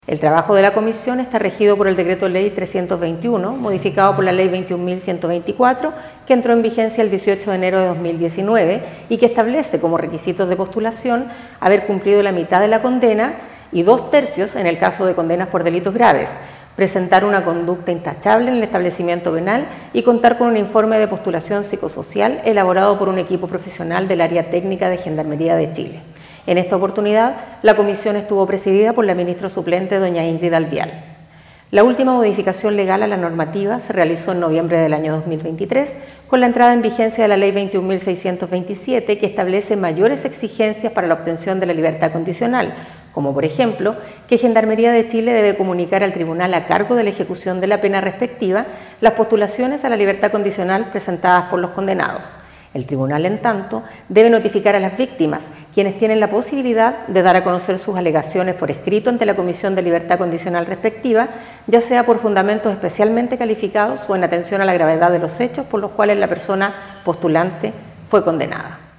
El trabajo de la comisión está regido por el Decreto Ley 321, modificado por la Ley 21.124, que entró en vigencia el 18 de enero de 2019 y que establece como requisitos de postulación haber cumplido la mitad de la condena y 2/3 en el caso de condenas por delitos graves, presentar una conducta intachable en el establecimiento penal y contar con un informe de postulación psicosocial elaborado por un equipo profesional del área técnica de Gendarmería de Chile. En esta oportunidad, la comisión estuvo presidida por la ministra suplente, doña Ingrid Alvial. La última modificación legal a la normativa se realizó en noviembre del año 2023 con la entrada en vigencia de la Ley 21.627, que establece mayores exigencias para la obtención de la libertad condicional, como por ejemplo que Gendarmería de Chile debe comunicar al tribunal a cargo de la ejecución de la pena respectiva las postulaciones a la libertad condicional presentadas por los condenados. El tribunal, en tanto, debe notificar a las víctimas, quienes tienen la posibilidad de dar a conocer sus alegaciones por escrito ante la Comisión de Libertad Condicional respectiva, ya sea por fundamentos especialmente calificados o en atención a la gravedad de los hechos por los cuales la persona postulante fue condenada.